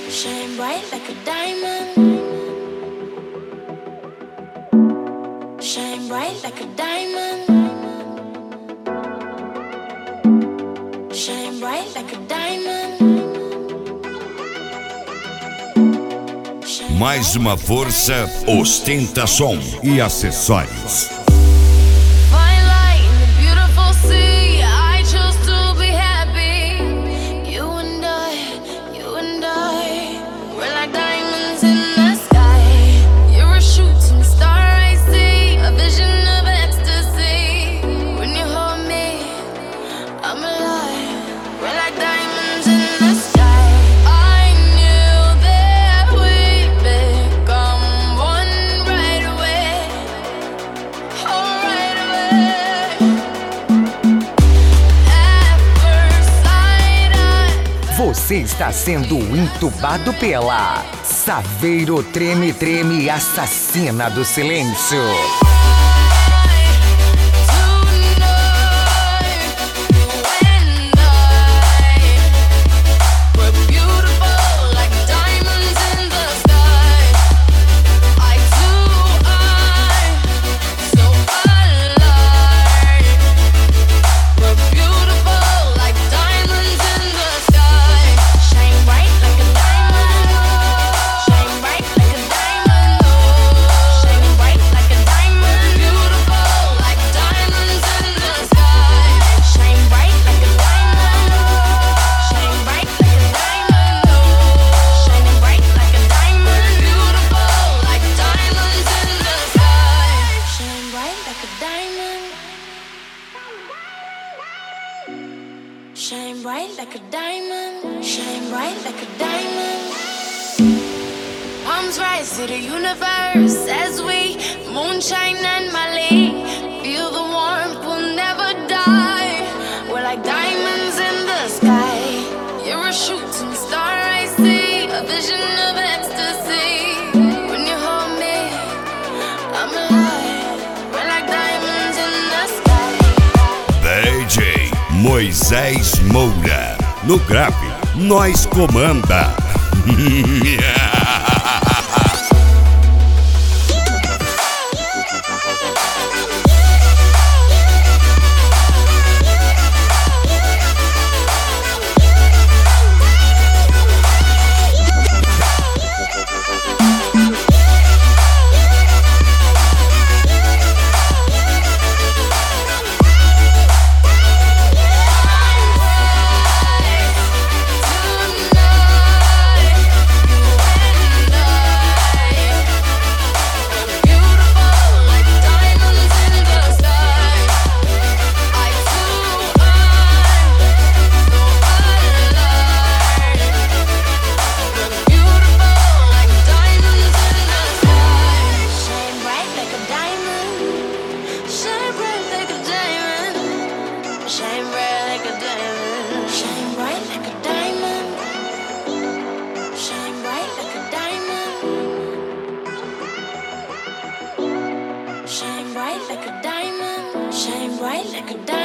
Shine bright like a diamond. Shine bright like a diamond. Shine bright like a diamond. Mais uma força, ostentação e acessórios. Você está sendo entubado pela Saveiro Treme Treme, assassina do silêncio. Shine bright like a diamond. Shine bright like a diamond. Palms rise to the universe as we moonshine and Mali. Feel the warmth, we'll never die. We're like diamonds in the sky. You're a shooting star, I see a vision of ecstasy. When you hold me, I'm alive. We're like diamonds in the sky. DJ Moisés Moura. No grave, nós comanda. Shine bright like a diamond. Shine bright like a diamond.